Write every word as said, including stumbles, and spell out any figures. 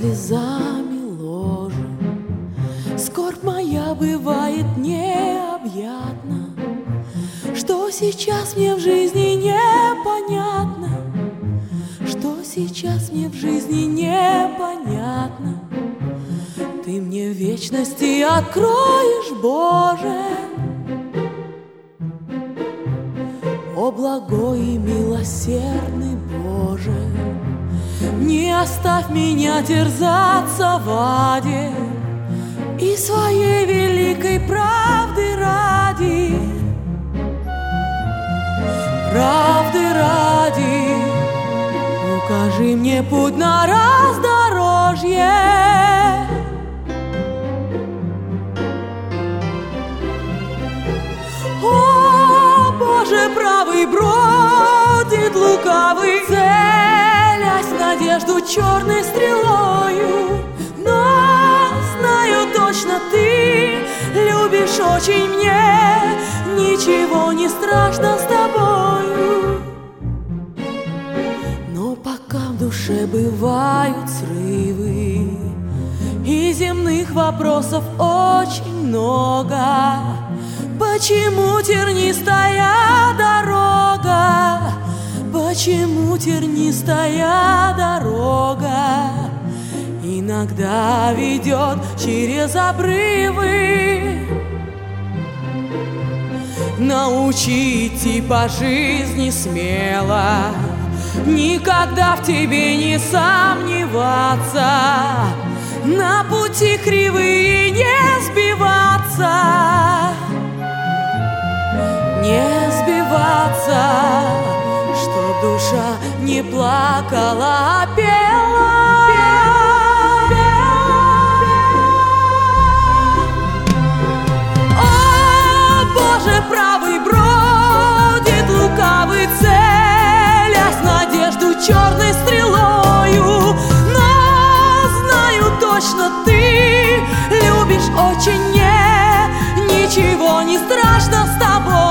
слезами ложе. Скорбь моя бывает необъятна. Что сейчас мне в жизни непонятно, что сейчас мне в жизни непонятно. Ты мне в вечности откроешь, Боже. О благой и милосердный Боже, не оставь меня терзаться в аде, и своей великой правды ради, правды ради, укажи мне путь на раздорожье. О, Боже, правый бродит лукавый, целясь в надежду черной стрелою. Но знаю точно, ты любишь очень мне, ничего не страшно с тобою. Но пока в душе бывают срывы, и земных вопросов очень много, почему тернистая дорога, почему тернистая дорога иногда ведет через обрывы? Научи идти по жизни смело, никогда в тебе не сомневаться, на пути кривые не сбиваться, не сбиваться, чтоб душа не плакала, а пела. О, Боже, правый бродит лукавый, целясь в надежду черной стрелою. Но знаю точно, ты любишь очень мне, ничего не страшно с тобой.